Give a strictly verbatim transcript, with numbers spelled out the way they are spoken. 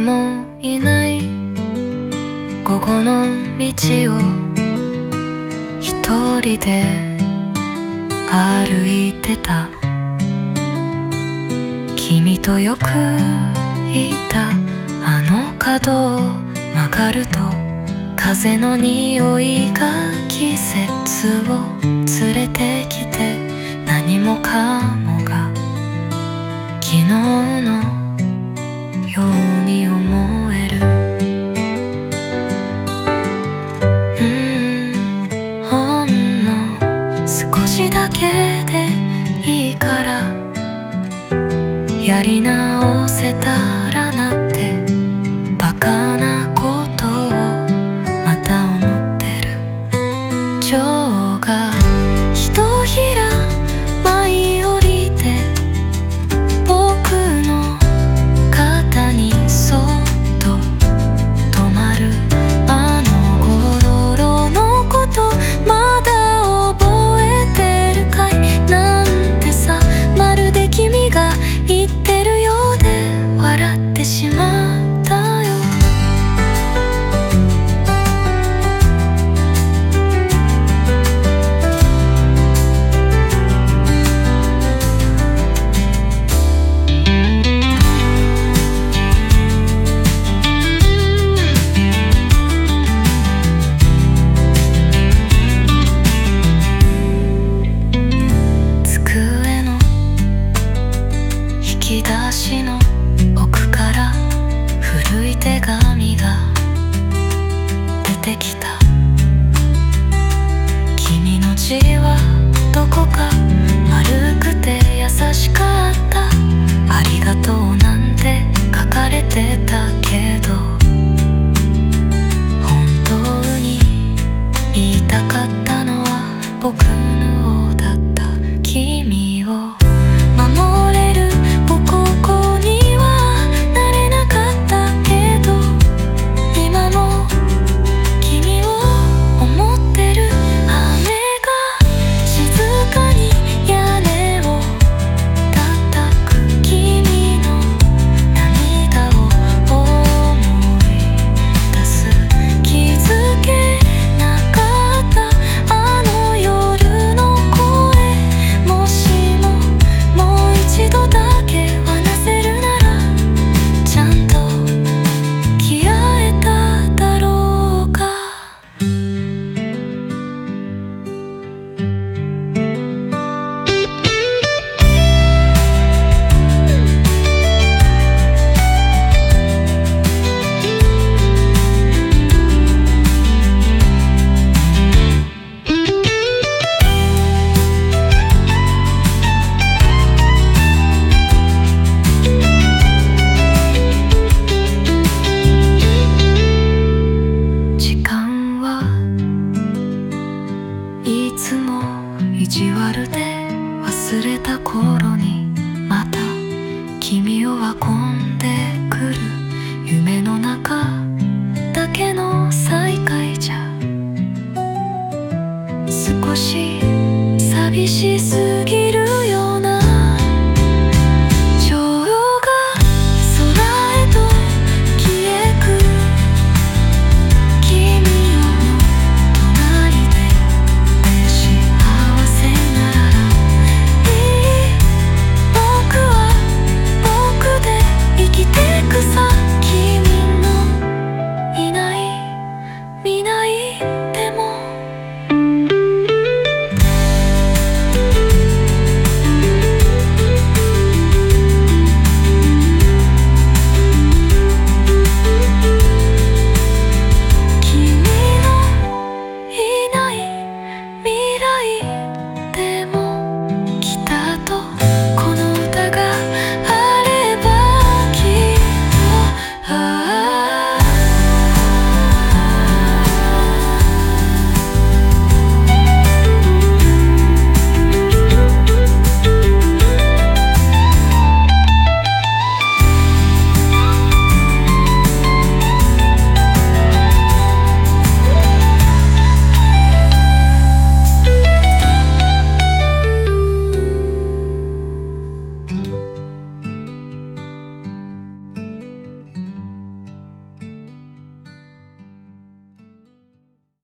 もいない午後の道を一人で歩いてた。君とよくいたあの角を曲がると、風の匂いが季節を連れてきて、何もかもが昨日のように思える。うんほんの少しだけでいいからやり直せたらなってバカなことをまた思ってる。蝶がひとひら舞い降りて僕の肩にそっと止まる。あの頃のことまだ覚えてるかいなんてさ、まるで君が言ってるようで笑ってしまったよ。机の引き出しの奥から古い手紙が出てきた。君の字はどこか丸くて優しかった。ありがとうなんて書かれてたけど、本当に言いたかったのは僕の方だった。君を守れるボコボコにはなれなかったけど、今も君を思ってる。雨が静かに屋根を叩く、君の涙を思い出す。気づけなかったあの夜の声、もしももう一度だけ話せるならちゃんと消えただろうか。時間はいつも意地悪で忘れた頃にまた君を運んでくる。夢の中だけの再会